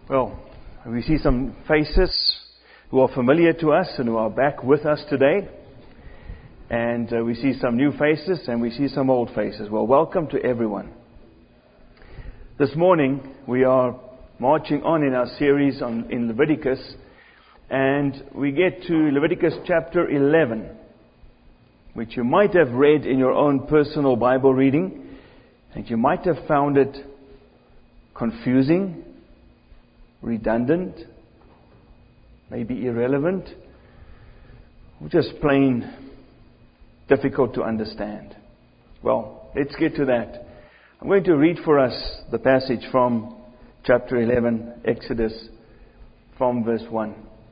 Well, we see some faces who are familiar to us and who are back with us today. And we see some new faces and we see some old faces. Well, welcome to everyone. This morning we are marching on in our series in Leviticus. And we get to Leviticus chapter 11, which you might have read in your own personal Bible reading. And you might have found it confusing, redundant, maybe irrelevant, or just plain difficult to understand. Well, let's get to that. I'm going to read for us the passage from chapter 11, Exodus, from verse 1.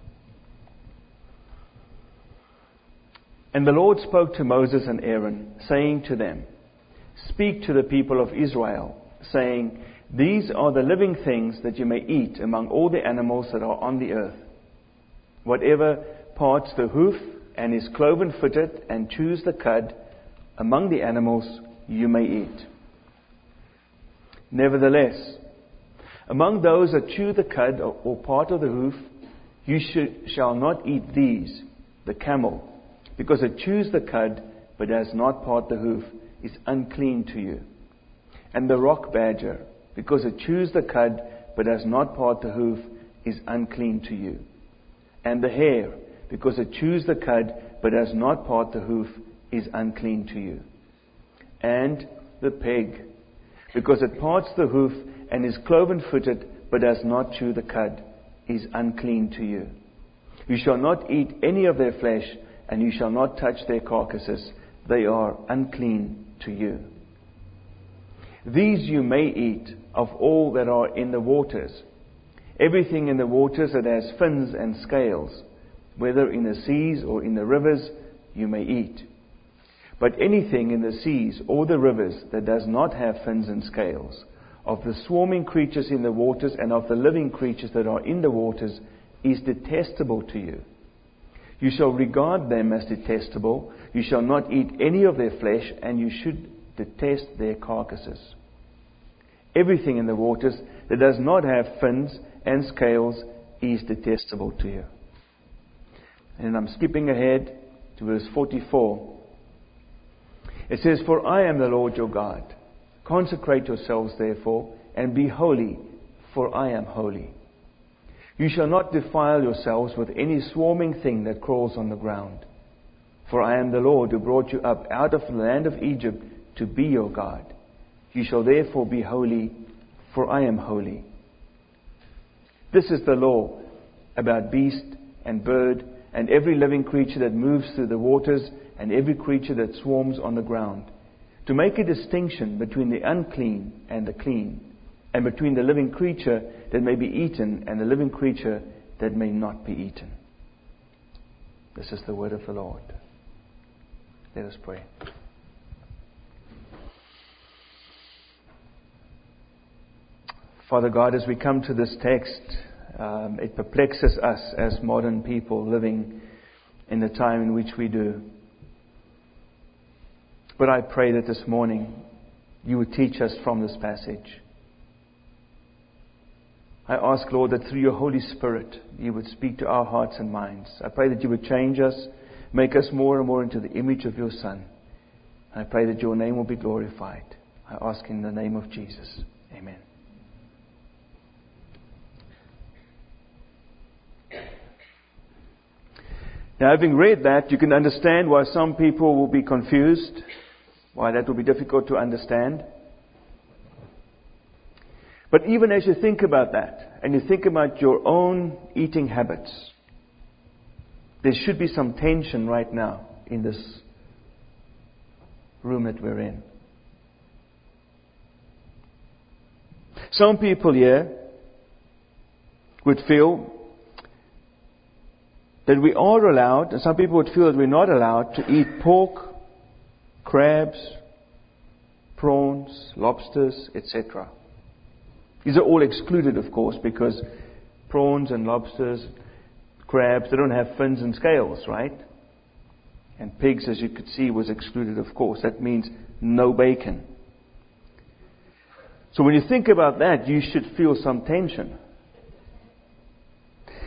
And the Lord spoke to Moses and Aaron, saying to them, "Speak to the people of Israel, saying, These are the living things that you may eat among all the animals that are on the earth. Whatever parts the hoof and is cloven-footed and chews the cud, among the animals you may eat. Nevertheless, among those that chew the cud or part of the hoof, you shall not eat these: the camel, because it chews the cud but does not part the hoof, is unclean to you. And the rock badger, because it chews the cud but does not part the hoof, is unclean to you. And the hare, because it chews the cud but does not part the hoof, is unclean to you. And the pig, because it parts the hoof and is cloven-footed but does not chew the cud, is unclean to you. You shall not eat any of their flesh, and you shall not touch their carcasses. They are unclean to you. These you may eat of all that are in the waters. Everything in the waters that has fins and scales, whether in the seas or in the rivers, you may eat. But anything in the seas or the rivers that does not have fins and scales, of the swarming creatures in the waters and of the living creatures that are in the waters, is detestable to you. You shall regard them as detestable. You shall not eat any of their flesh, and you should detest their carcasses. Everything in the waters that does not have fins and scales is detestable to you." And I'm skipping ahead to verse 44. It says, "For I am the Lord your God. Consecrate yourselves therefore, and be holy, for I am holy. You shall not defile yourselves with any swarming thing that crawls on the ground. For I am the Lord who brought you up out of the land of Egypt to be your God. You shall therefore be holy, for I am holy. This is the law about beast and bird and every living creature that moves through the waters and every creature that swarms on the ground, to make a distinction between the unclean and the clean, and between the living creature that may be eaten and the living creature that may not be eaten." This is the word of the Lord. Let us pray. Father God, as we come to this text, it perplexes us as modern people living in the time in which we do. But I pray that this morning you would teach us from this passage. I ask, Lord, that through your Holy Spirit you would speak to our hearts and minds. I pray that you would change us, make us more and more into the image of your Son. I pray that your name will be glorified. I ask in the name of Jesus. Amen. Now, having read that, you can understand why some people will be confused, why that will be difficult to understand. But even as you think about that, and you think about your own eating habits, there should be some tension right now in this room that we're in. Some people here would feel that we are allowed, and some people would feel that we're not allowed to eat pork, crabs, prawns, lobsters, etc. These are all excluded, of course, because prawns and lobsters, crabs, they don't have fins and scales, right? And pigs, as you could see, was excluded, of course. That means no bacon. So when you think about that, you should feel some tension.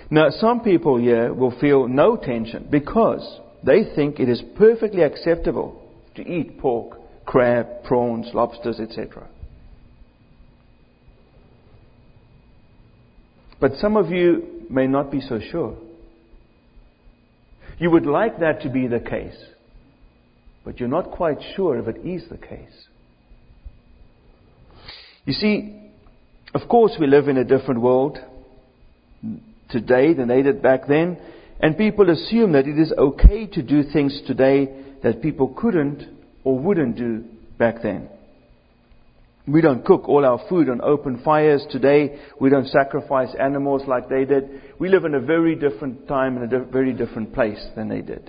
Now, some people here will feel no tension because they think it is perfectly acceptable to eat pork, crab, prawns, lobsters, etc. But some of you may not be so sure. You would like that to be the case, but you're not quite sure if it is the case. You see, of course we live in a different world today than they did back then, and people assume that it is okay to do things today that people couldn't or wouldn't do back then. We don't cook all our food on open fires today. We don't sacrifice animals like they did. We live in a very different time and a very different place than they did.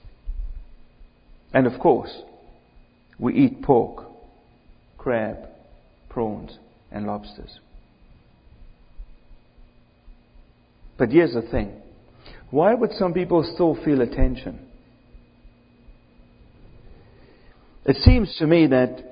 And of course, we eat pork, crab, prawns, and lobsters. But here's the thing. Why would some people still feel a tension? It seems to me that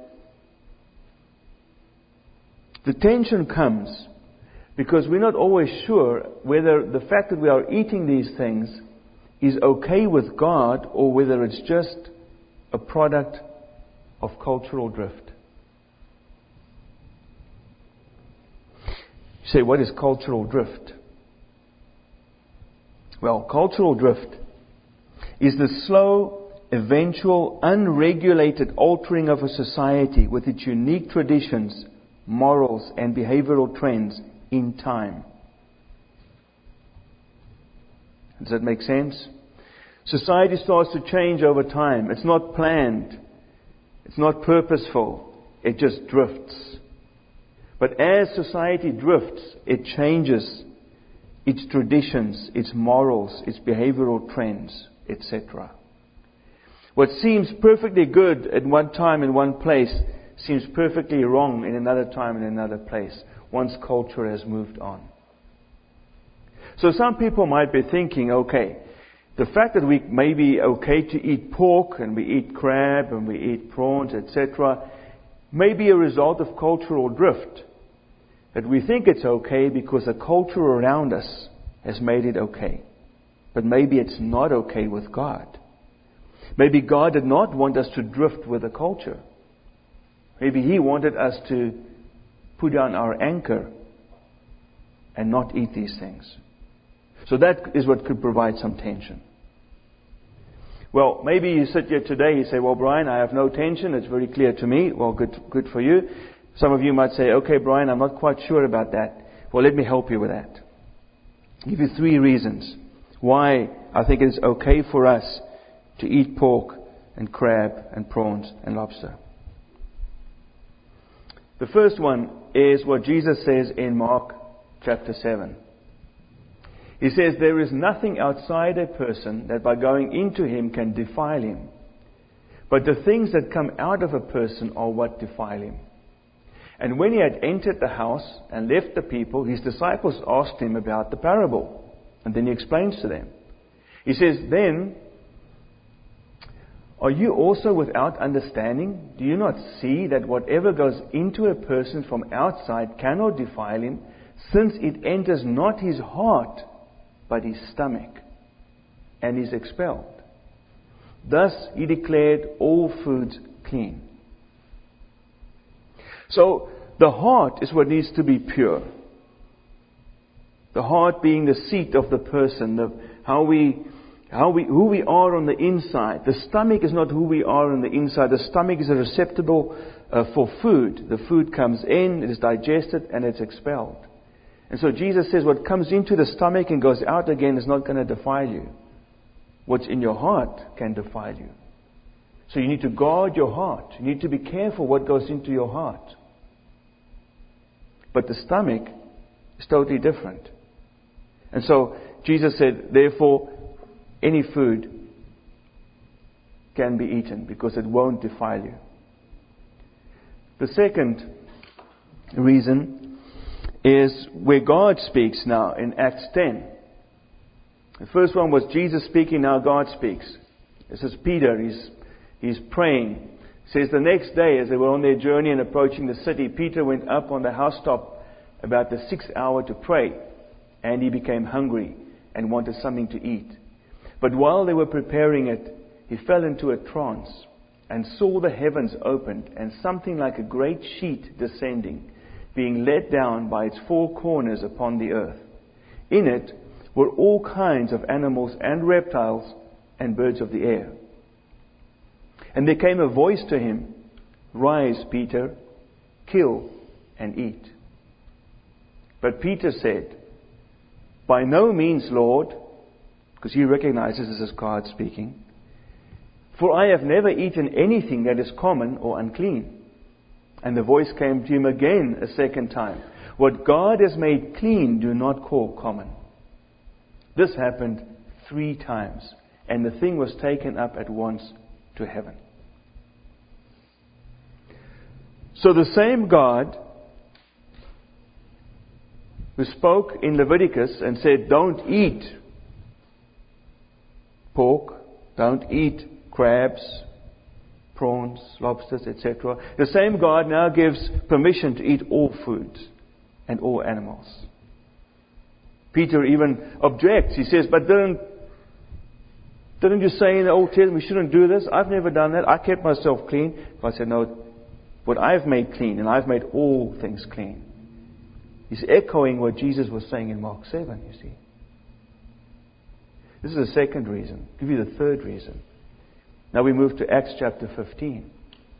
the tension comes because we're not always sure whether the fact that we are eating these things is okay with God or whether it's just a product of cultural drift. You say, what is cultural drift? Well, cultural drift is the slow, eventual, unregulated altering of a society with its unique traditions, morals, and behavioral trends in time. Does that make sense? Society starts to change over time. It's not planned. It's not purposeful. It just drifts. But as society drifts, it changes its traditions, its morals, its behavioral trends, etc. What seems perfectly good at one time in one place seems perfectly wrong in another time in another place once culture has moved on. So some people might be thinking, okay, the fact that we may be okay to eat pork and we eat crab and we eat prawns, etc., may be a result of cultural drift. That we think it's okay because the culture around us has made it okay. But maybe it's not okay with God. Maybe God did not want us to drift with the culture. Maybe He wanted us to put down our anchor and not eat these things. So that is what could provide some tension. Well, maybe you sit here today, you say, well, Brian, I have no tension. It's very clear to me. Well, good for you. Some of you might say, okay, Brian, I'm not quite sure about that. Well, let me help you with that. I'll give you 3 reasons why I think it is okay for us to eat pork and crab and prawns and lobster. The first one is what Jesus says in Mark chapter 7. He says, there is nothing outside a person that by going into him can defile him. But the things that come out of a person are what defile him. And when he had entered the house and left the people, his disciples asked him about the parable. And then he explains to them. He says, then, are you also without understanding? Do you not see that whatever goes into a person from outside cannot defile him, since it enters not his heart, but his stomach, and is expelled? Thus he declared all foods clean. So the heart is what needs to be pure. The heart being the seat of the person, who we are on the inside. The stomach is not who we are on the inside. The stomach is a receptacle for food. The food comes in, it is digested, and it's expelled. And so Jesus says what comes into the stomach and goes out again is not going to defile you. What's in your heart can defile you. So you need to guard your heart. You need to be careful what goes into your heart. But the stomach is totally different. And so Jesus said, therefore, any food can be eaten because it won't defile you. The second reason is where God speaks now in Acts 10. The first one was Jesus speaking, now God speaks. This is Peter, he's praying. It says the next day as they were on their journey and approaching the city, Peter went up on the housetop about the 6th hour to pray, and he became hungry. and wanted something to eat. But while they were preparing it, he fell into a trance and saw the heavens opened and something like a great sheet descending, being let down by its four corners upon the earth. In it were all kinds of animals and reptiles and birds of the air. And there came a voice to him, "Rise, Peter, kill and eat." But Peter said, "By no means, Lord," because he recognizes this as God speaking, "for I have never eaten anything that is common or unclean." And the voice came to him again a second time, "What God has made clean, do not call common." This happened 3 times, and the thing was taken up at once to heaven. So the same God who spoke in Leviticus and said, "Don't eat pork, don't eat crabs, prawns, lobsters, etc." The same God now gives permission to eat all foods and all animals. Peter even objects. He says, "But didn't you say in the Old Testament we shouldn't do this? I've never done that. I kept myself clean." God said, "No, what I've made clean, and I've made all things clean." He's echoing what Jesus was saying in Mark 7, you see. This is the second reason. I'll give you the third reason. Now we move to Acts chapter 15.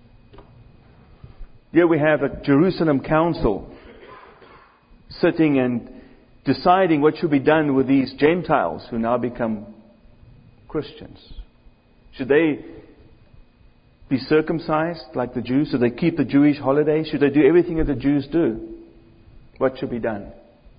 Here we have a Jerusalem council sitting and deciding what should be done with these Gentiles who now become Christians. Should they be circumcised like the Jews? Should they keep the Jewish holidays? Should they do everything that the Jews do? What should be done?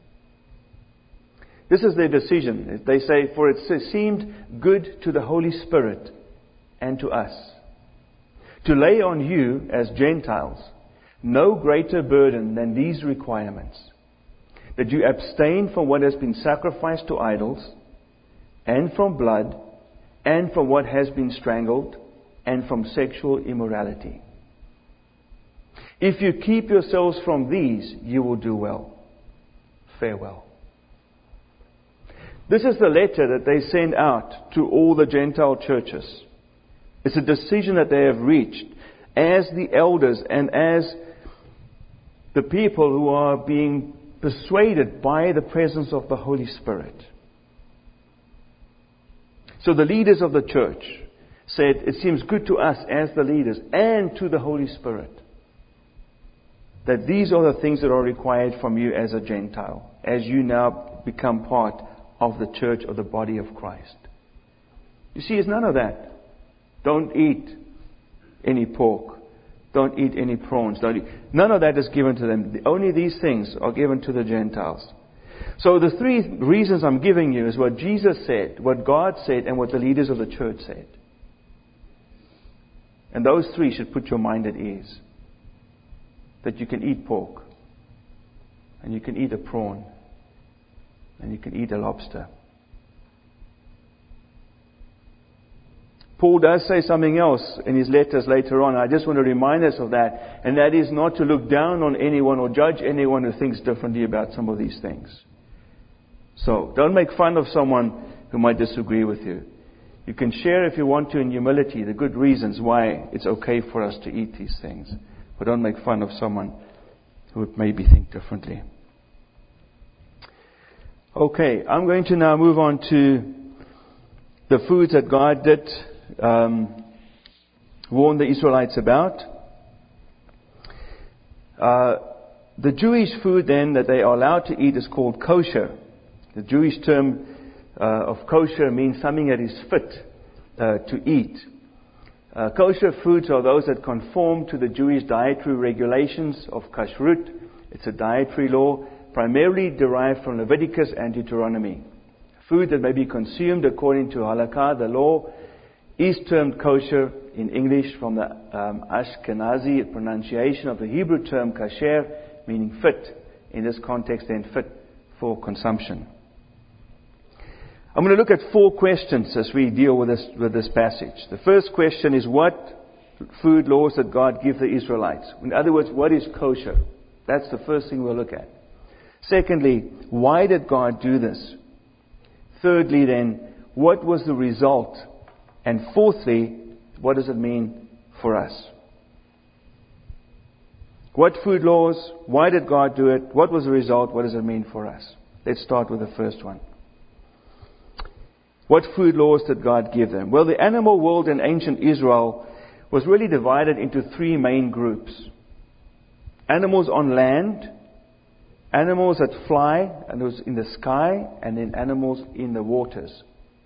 This is their decision. They say, "For it seemed good to the Holy Spirit and to us to lay on you as Gentiles no greater burden than these requirements, that you abstain from what has been sacrificed to idols, and from blood, and from what has been strangled, and from sexual immorality. If you keep yourselves from these, you will do well. Farewell." This is the letter that they send out to all the Gentile churches. It's a decision that they have reached as the elders and as the people who are being persuaded by the presence of the Holy Spirit. So the leaders of the church said, it seems good to us as the leaders and to the Holy Spirit that these are the things that are required from you as a Gentile, as you now become part of the church of the body of Christ. You see, it's none of that. Don't eat any pork. Don't eat any prawns. None of that is given to them. Only these things are given to the Gentiles. So the 3 reasons I'm giving you is what Jesus said, what God said, and what the leaders of the church said. And those 3 should put your mind at ease. That you can eat pork, and you can eat a prawn, and you can eat a lobster. Paul does say something else in his letters later on. I just want to remind us of that. And that is not to look down on anyone or judge anyone who thinks differently about some of these things. So, don't make fun of someone who might disagree with you. You can share if you want to in humility the good reasons why it's okay for us to eat these things. But don't make fun of someone who would maybe think differently. Okay, I'm going to now move on to the foods that God did warn the Israelites about. The Jewish food then that they are allowed to eat is called kosher. The Jewish term of kosher means something that is fit to eat. Kosher foods are those that conform to the Jewish dietary regulations of kashrut. It's a dietary law primarily derived from Leviticus and Deuteronomy. Food that may be consumed according to halakha, the law, is termed kosher in English from the Ashkenazi pronunciation of the Hebrew term kasher, meaning fit. In this context, then fit for consumption. I'm going to look at 4 questions as we deal with this passage. The first question is, what food laws did God give the Israelites? In other words, what is kosher? That's the first thing we'll look at. Secondly, why did God do this? Thirdly then, what was the result? And fourthly, what does it mean for us? What food laws? Why did God do it? What was the result? What does it mean for us? Let's start with the first one. What food laws did God give them? Well, the animal world in ancient Israel was really divided into three main groups. Animals on land, animals that fly, and those in the sky, and then animals in the waters.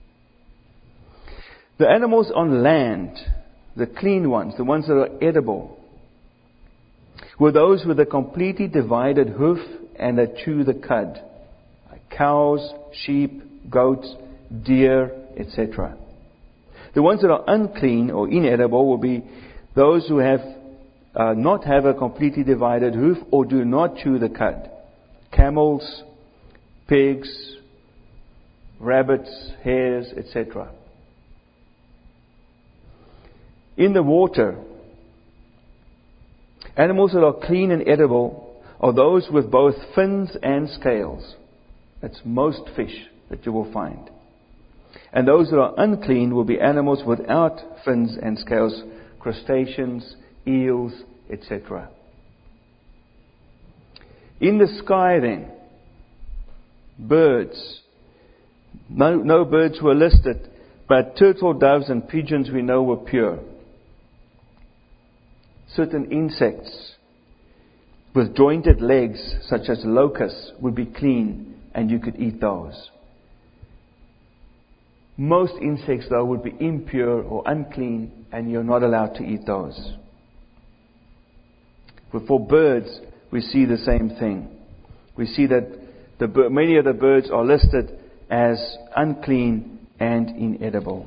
The animals on land, the clean ones, the ones that are edible, were those with a completely divided hoof and that chew the cud. Like cows, sheep, goats, deer, etc. The ones that are unclean or inedible will be those who have not have a completely divided hoof or do not chew the cud. Camels, pigs, rabbits, hares, etc. In the water, animals that are clean and edible are those with both fins and scales. That's most fish that you will find. And those that are unclean will be animals without fins and scales, crustaceans, eels, etc. In the sky then, birds. No birds were listed, but turtle doves and pigeons we know were pure. Certain insects with jointed legs, such as locusts, would be clean and you could eat those. Most insects, though, would be impure or unclean and you're not allowed to eat those. But for birds, we see the same thing. We see that many of the birds are listed as unclean and inedible.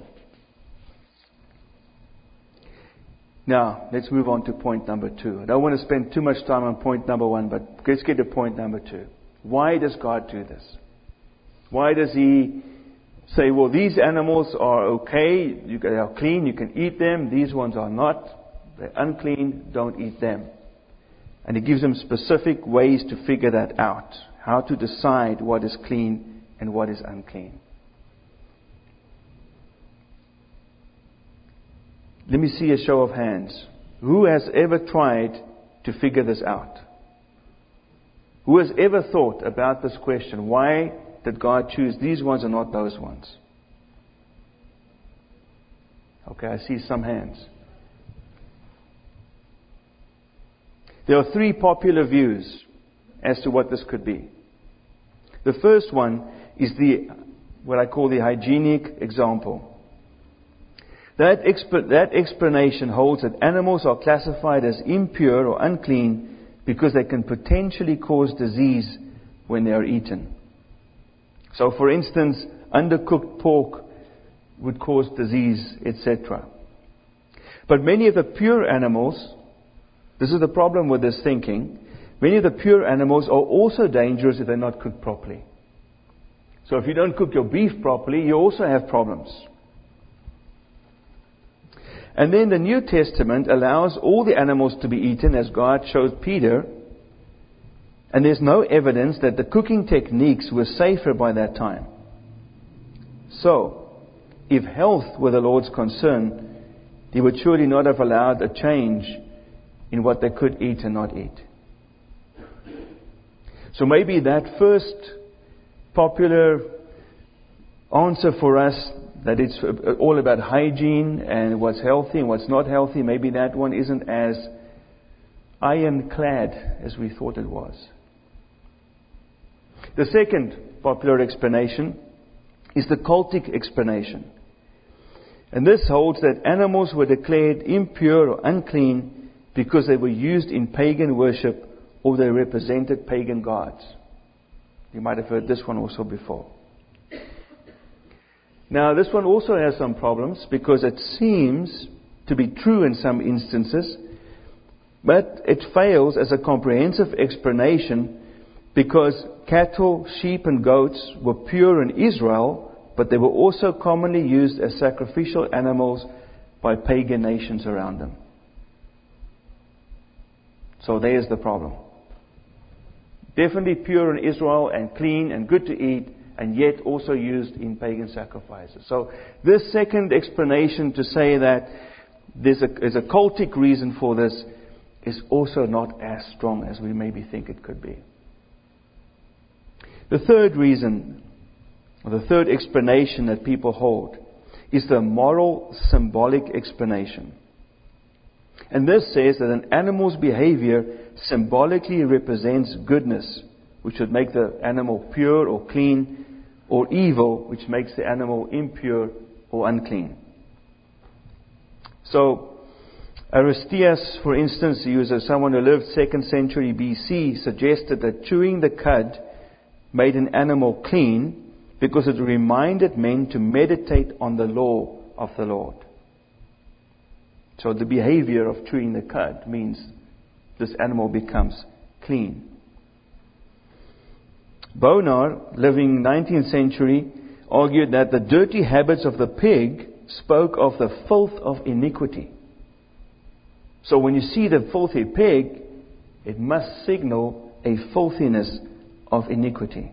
Now, let's move on to point number 2. I don't want to spend too much time on point number 1, but let's get to point number 2. Why does God do this? Why does He say, well, these animals are okay, they are clean, you can eat them. These ones are not. They're unclean, don't eat them. And He gives them specific ways to figure that out. How to decide what is clean and what is unclean. Let me see a show of hands. Who has ever tried to figure this out? Who has ever thought about this question? Why did God choose these ones and not those ones? Okay, I see some hands. There are 3 popular views as to what this could be. The first one is what I call the hygienic example. That explanation holds that animals are classified as impure or unclean because they can potentially cause disease when they are eaten. So, for instance, undercooked pork would cause disease, etc. But many of the pure animals, this is the problem with this thinking, many of the pure animals are also dangerous if they're not cooked properly. So if you don't cook your beef properly, you also have problems. And then the New Testament allows all the animals to be eaten, as God showed Peter. And there's no evidence that the cooking techniques were safer by that time. So, if health were the Lord's concern, He would surely not have allowed a change in what they could eat and not eat. So maybe that first popular answer for us, that it's all about hygiene and what's healthy and what's not healthy, maybe that one isn't as ironclad as we thought it was. The second popular explanation is the cultic explanation. And this holds that animals were declared impure or unclean because they were used in pagan worship or they represented pagan gods. You might have heard this one also before. Now, this one also has some problems because it seems to be true in some instances, but it fails as a comprehensive explanation because cattle, sheep and goats were pure in Israel, but they were also commonly used as sacrificial animals by pagan nations around them. So there's the problem. Definitely pure in Israel and clean and good to eat, and yet also used in pagan sacrifices. So this second explanation to say that there's a cultic reason for this is also not as strong as we maybe think it could be. The third reason, or the third explanation that people hold, is the moral symbolic explanation. And this says that an animal's behavior symbolically represents goodness, which would make the animal pure or clean, or evil, which makes the animal impure or unclean. So, Aristeas, for instance, someone who lived 2nd century BC, suggested that chewing the cud made an animal clean because it reminded men to meditate on the law of the Lord. So the behavior of chewing the cud means this animal becomes clean. Bonar, living 19th century, argued that the dirty habits of the pig spoke of the filth of iniquity. So when you see the filthy pig, it must signal a filthiness of iniquity.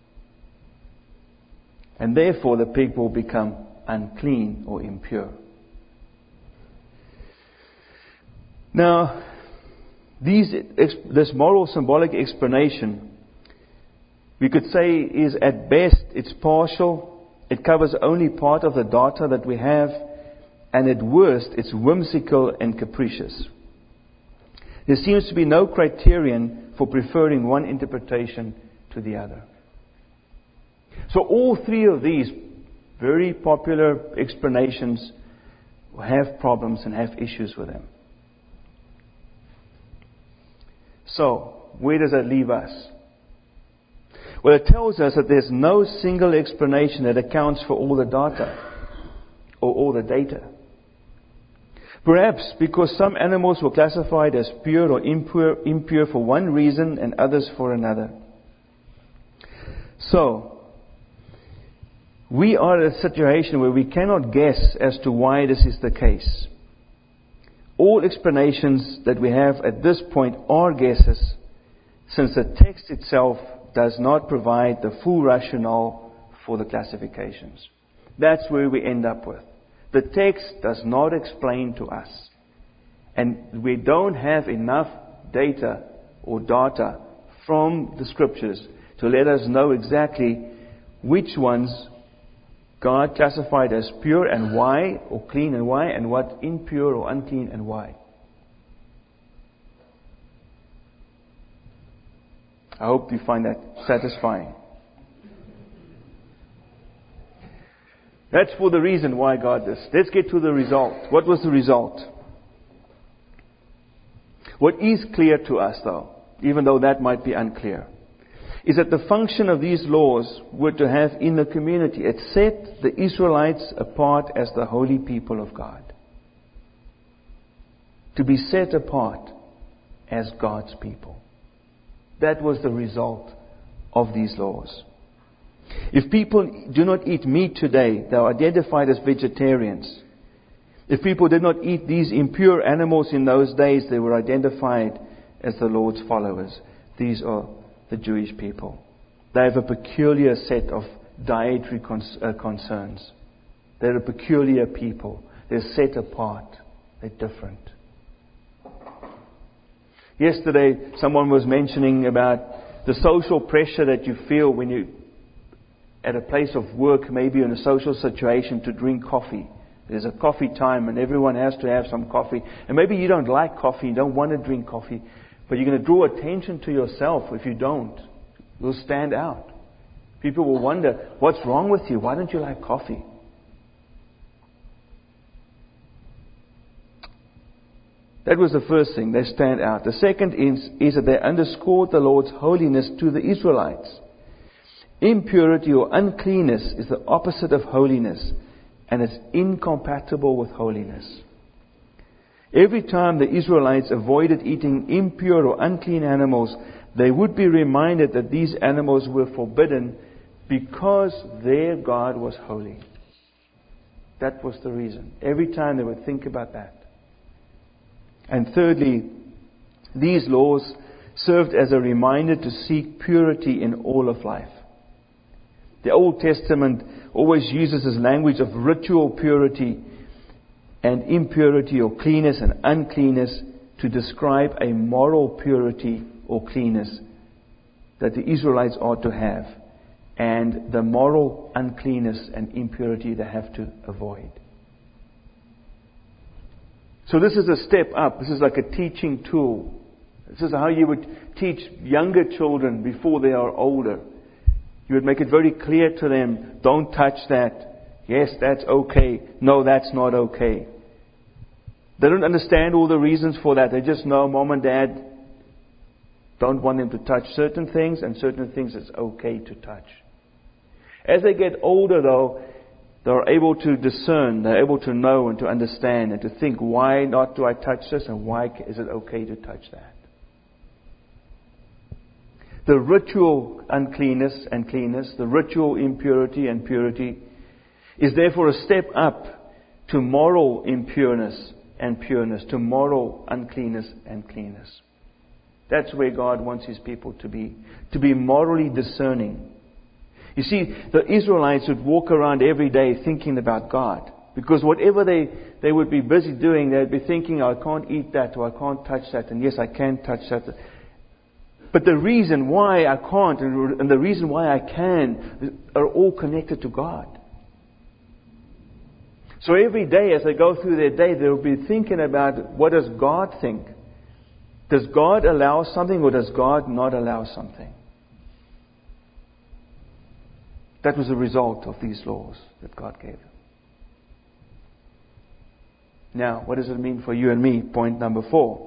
And therefore the pig will become unclean or impure. Now, this moral symbolic explanation, we could say, is at best it's partial. It covers only part of the data that we have, and at worst it's whimsical and capricious. There seems to be no criterion for preferring one interpretation to the other. So all three of these very popular explanations have problems and have issues with them. So, where does that leave us? Well, it tells us that there's no single explanation that accounts for all the data or all the data. Perhaps because some animals were classified as pure or impure for one reason and others for another. So, we are in a situation where we cannot guess as to why this is the case. All explanations that we have at this point are guesses, since the text itself does not provide the full rationale for the classifications. That's where we end up with. The text does not explain to us. And we don't have enough data or data from the Scriptures to let us know exactly which ones God classified as pure and why, or clean and why, and what impure or unclean and why. I hope you find that satisfying. That's for the reason why God did this. Let's get to the result. What was the result? What is clear to us, though, even though that might be unclear, is that the function of these laws were to have in the community. It set the Israelites apart as the holy people of God. To be set apart as God's people. That was the result of these laws. If people do not eat meat today, they are identified as vegetarians. If people did not eat these impure animals in those days, they were identified as the Lord's followers. These are the Jewish people. They have a peculiar set of dietary concerns. They're a peculiar people. They're set apart. They're different. Yesterday, someone was mentioning about the social pressure that you feel when you at a place of work, maybe in a social situation, to drink coffee. There's a coffee time and everyone has to have some coffee. And maybe you don't like coffee, you don't want to drink coffee, but you're going to draw attention to yourself if you don't. You'll stand out. People will wonder, what's wrong with you? Why don't you like coffee? That was the first thing. They stand out. The second is that they underscored the Lord's holiness to the Israelites. Impurity or uncleanness is the opposite of holiness, and it's incompatible with holiness. Every time the Israelites avoided eating impure or unclean animals, they would be reminded that these animals were forbidden because their God was holy. That was the reason. Every time they would think about that. And thirdly, these laws served as a reminder to seek purity in all of life. The Old Testament always uses this language of ritual purity and impurity, or cleanness and uncleanness, to describe a moral purity or cleanness that the Israelites are to have, and the moral uncleanness and impurity they have to avoid. So this is a step up. This is like a teaching tool. This is how you would teach younger children before they are older. You would make it very clear to them, don't touch that. Yes, that's okay. No, that's not okay. They don't understand all the reasons for that. They just know mom and dad don't want them to touch certain things, and certain things it's okay to touch. As they get older, though, they're able to discern, they're able to know and to understand and to think, why not do I touch this, and why is it okay to touch that? The ritual uncleanness and cleanness, the ritual impurity and purity, is therefore a step up to moral impureness and pureness, to moral uncleanness and cleanness. That's where God wants His people to be morally discerning. You see, the Israelites would walk around every day thinking about God, because whatever they would be busy doing, they'd be thinking, I can't eat that, or I can't touch that, and yes, I can touch that. But the reason why I can't and the reason why I can are all connected to God. So every day as they go through their day, they'll be thinking about, what does God think? Does God allow something, or does God not allow something? That was the result of these laws that God gave them. Now, what does it mean for you and me? Point number 4.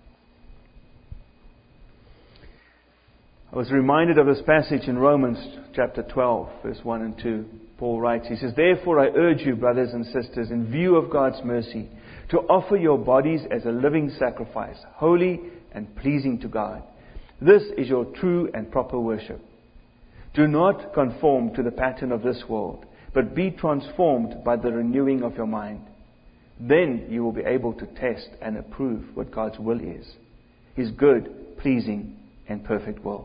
I was reminded of this passage in Romans chapter 12, verse 1 and 2. Paul writes, he says, therefore I urge you, brothers and sisters, in view of God's mercy, to offer your bodies as a living sacrifice, holy and pleasing to God. This is your true and proper worship. Do not conform to the pattern of this world, but be transformed by the renewing of your mind. Then you will be able to test and approve what God's will is, His good, pleasing, and perfect will.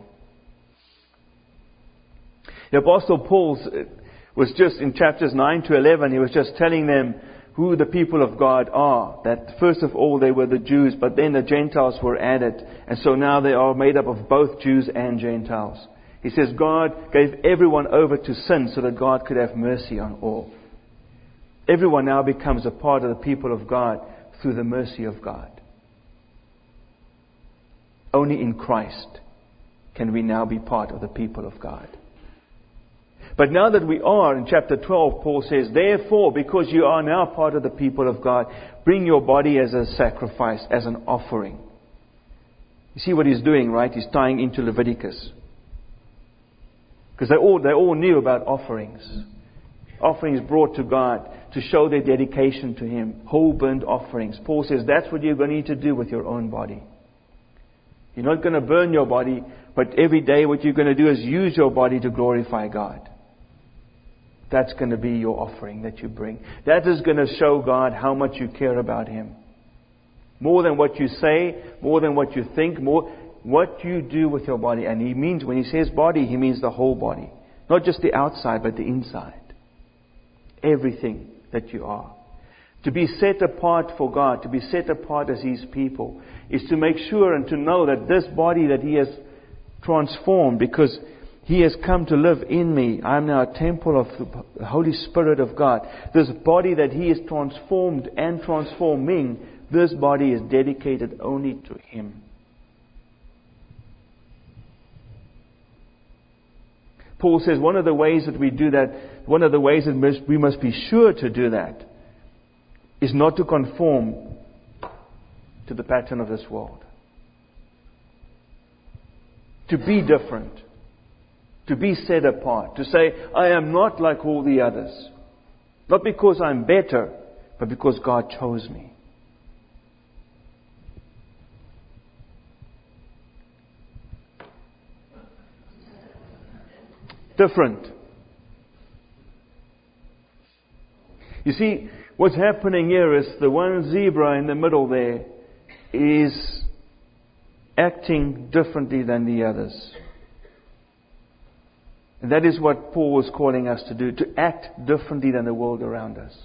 The Apostle Paul was just in chapters 9 to 11, he was just telling them who the people of God are. That first of all they were the Jews, but then the Gentiles were added. And so now they are made up of both Jews and Gentiles. He says God gave everyone over to sin so that God could have mercy on all. Everyone now becomes a part of the people of God through the mercy of God. Only in Christ can we now be part of the people of God. But now that we are, in chapter 12, Paul says, therefore, because you are now part of the people of God, bring your body as a sacrifice, as an offering. You see what he's doing, right? He's tying into Leviticus. Because they all knew about offerings. Offerings brought to God to show their dedication to Him. Whole burnt offerings. Paul says that's what you're going to need to do with your own body. You're not going to burn your body, but every day what you're going to do is use your body to glorify God. That's going to be your offering that you bring. That is going to show God how much you care about Him. More than what you say, more than what you think, more what you do with your body. And He means, when He says body, He means the whole body. Not just the outside, but the inside. Everything that you are. To be set apart for God, to be set apart as His people, is to make sure and to know that this body that He has transformed, because He has come to live in me. I am now a temple of the Holy Spirit of God. This body that He is transformed and transforming, this body is dedicated only to Him. Paul says one of the ways that we do that, one of the ways that we must be sure to do that, is not to conform to the pattern of this world. To be different. To be set apart. To say, I am not like all the others. Not because I'm better, but because God chose me. Different. You see, what's happening here is the one zebra in the middle there is acting differently than the others. And that is what Paul was calling us to do, to act differently than the world around us.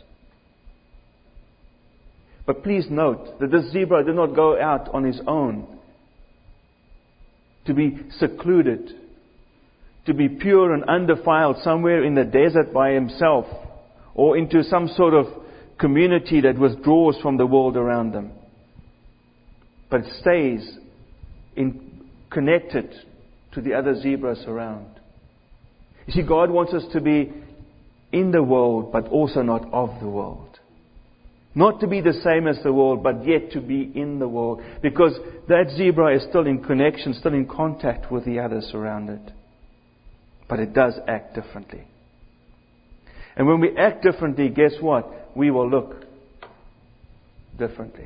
But please note that this zebra did not go out on his own to be secluded, to be pure and undefiled somewhere in the desert by himself, or into some sort of community that withdraws from the world around them, but stays connected to the other zebras around. You see, God wants us to be in the world, but also not of the world. Not to be the same as the world, but yet to be in the world. Because that zebra is still in connection, still in contact with the others around it. But it does act differently. And when we act differently, guess what? We will look differently.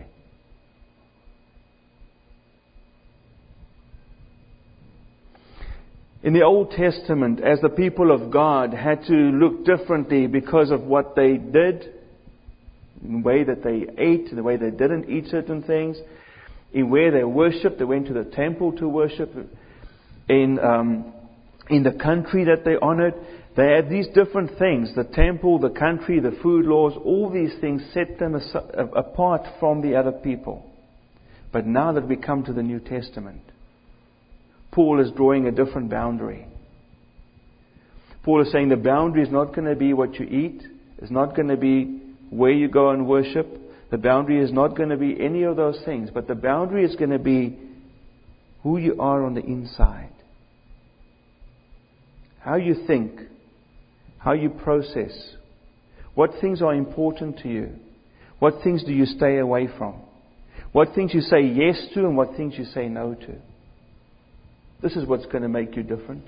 In the Old Testament, as the people of God had to look differently because of what they did, in the way that they ate, the way they didn't eat certain things, in where they worshipped, they went to the temple to worship, in the country that they honored, they had these different things. The temple, the country, the food laws, all these things set them apart from the other people. But now that we come to the New Testament, Paul is drawing a different boundary. Paul is saying the boundary is not going to be what you eat. It's not going to be where you go and worship. The boundary is not going to be any of those things. But the boundary is going to be who you are on the inside. How you think. How you process. What things are important to you. What things do you stay away from. What things you say yes to and what things you say no to. This is what's going to make you different.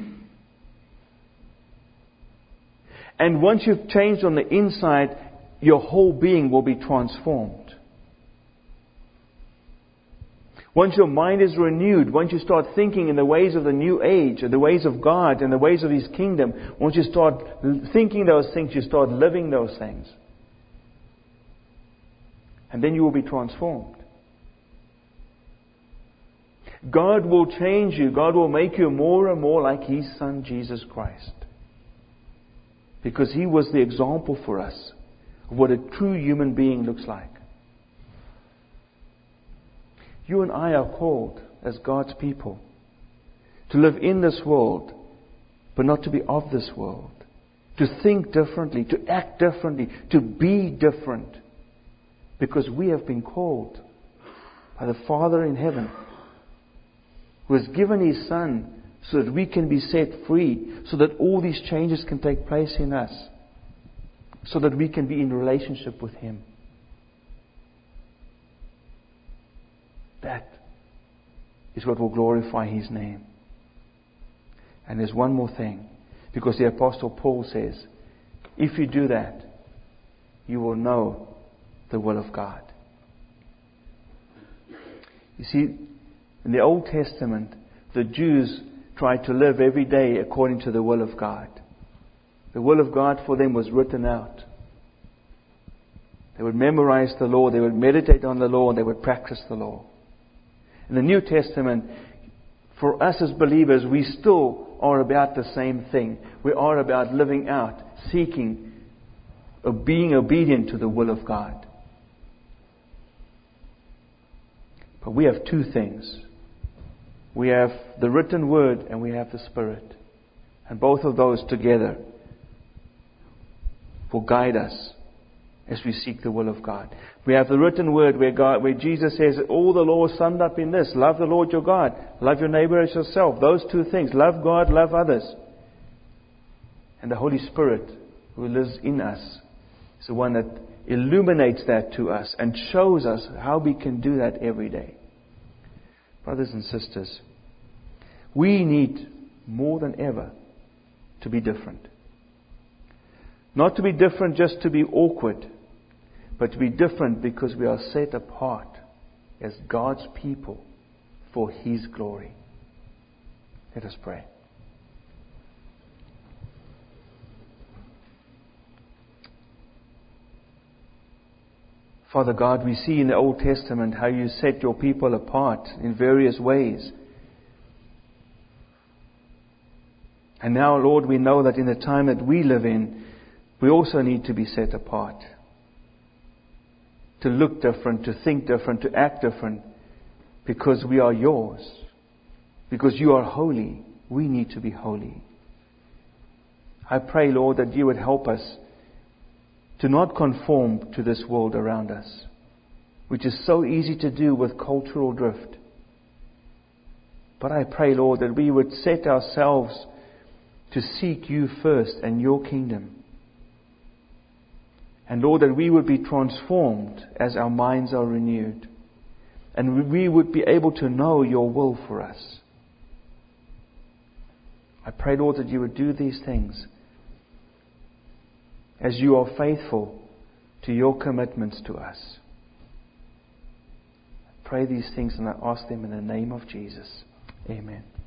And once you've changed on the inside, your whole being will be transformed. Once your mind is renewed, once you start thinking in the ways of the new age, and the ways of God, and the ways of His kingdom, once you start thinking those things, you start living those things. And then you will be transformed. God will change you. God will make you more and more like His Son, Jesus Christ. Because He was the example for us of what a true human being looks like. You and I are called as God's people to live in this world, but not to be of this world. To think differently, to act differently, to be different. Because we have been called by the Father in heaven, who has given His Son so that we can be set free, so that all these changes can take place in us, so that we can be in relationship with Him. That is what will glorify His name. And there's one more thing, because the Apostle Paul says, if you do that, you will know the will of God. You see, in the Old Testament, the Jews tried to live every day according to the will of God. The will of God for them was written out. They would memorize the law, they would meditate on the law, and they would practice the law. In the New Testament, for us as believers, we still are about the same thing. We are about living out, seeking, or being obedient to the will of God. But we have two things. We have the written word and we have the Spirit. And both of those together will guide us as we seek the will of God. We have the written word where Jesus says all the law is summed up in this. Love the Lord your God. Love your neighbor as yourself. Those two things. Love God, love others. And the Holy Spirit who lives in us is the one that illuminates that to us and shows us how we can do that every day. Brothers and sisters, we need more than ever to be different. Not to be different just to be awkward, but to be different because we are set apart as God's people for His glory. Let us pray. Father God, we see in the Old Testament how you set your people apart in various ways. And now, Lord, we know that in the time that we live in, we also need to be set apart. To look different, to think different, to act different, because we are yours. Because you are holy. We need to be holy. I pray, Lord, that you would help us to not conform to this world around us, which is so easy to do with cultural drift. But I pray, Lord, that we would set ourselves to seek you first and your kingdom. And Lord, that we would be transformed as our minds are renewed. And we would be able to know your will for us. I pray, Lord, that you would do these things as you are faithful to your commitments to us. I pray these things and I ask them in the name of Jesus. Amen.